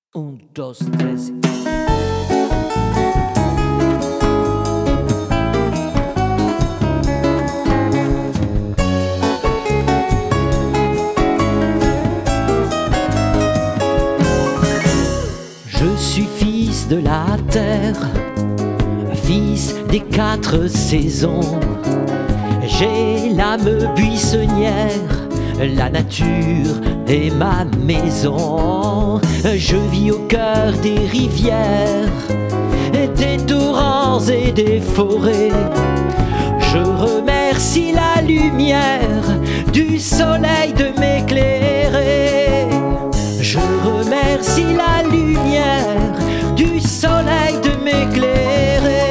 Un, dos, tres. Je suis fils de la terre, fils des 4 saisons. J'ai l'âme buissonnière, la nature est ma maison. Je vis au cœur des rivières, des torrents et des forêts. Je remercie la lumière du soleil de m'éclairer. Je remercie la lumière du soleil de m'éclairer.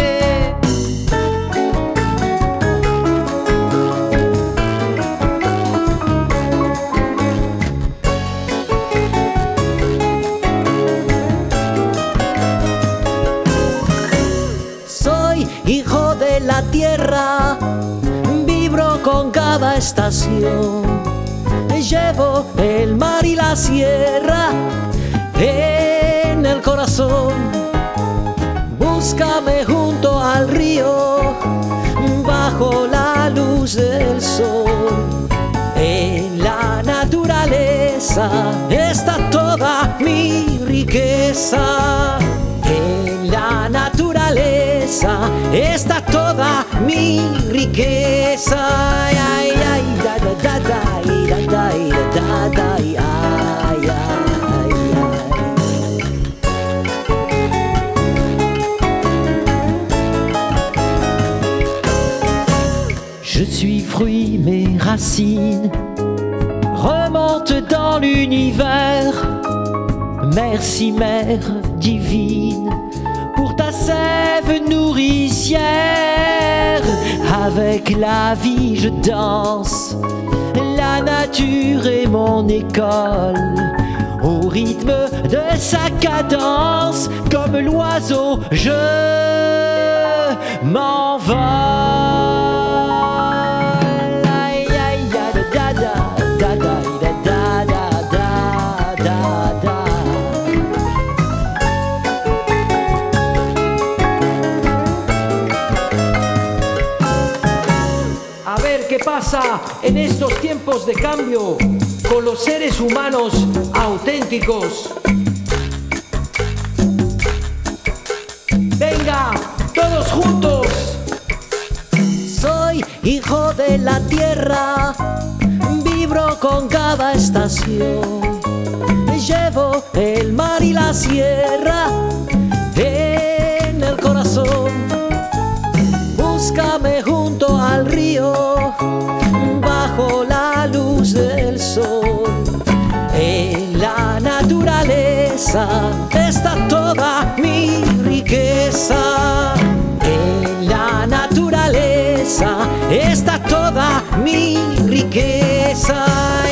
Soy hijo de la tierra, vibro con cada estación. Llevo el mar y la sierra en el corazón. Búscame junto al río, bajo la luz del sol. En la naturaleza está toda mi riqueza. En la naturaleza está toda mi riqueza. Ay, ay, da, da, da, da, da, da, da, da, ay, ay, ay. Je suis fruit, mes racines remontent dans l'univers. Merci Mère divine pour ta sève nourricière. Avec la vie je danse, la nature est mon école. Au rythme de sa cadence, comme l'oiseau je m'envole. Aïe, aïe, da, da, da, da, da, da, da, da, da, da. A ver qué pasa en estos tiempos de cambio con los seres humanos auténticos. Venga, todos juntos. Soy hijo de la tierra, vibro con cada estación. Llevo el mar y la sierra en el corazón. Búscame junto al río, bajo la luz del sol. En la naturaleza está toda mi riqueza. En la naturaleza está toda mi riqueza.